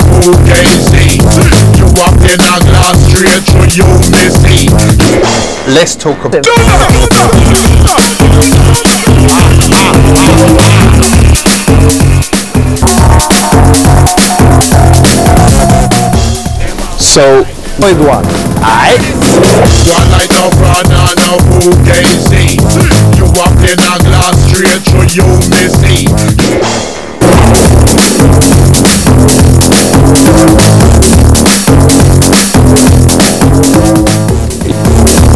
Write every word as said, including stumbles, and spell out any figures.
fugazi. You walk in a glass straight through you missy. Let's talk about so point one. Aye. One light up run on a fugazi. You walk in a glass straight through you missy.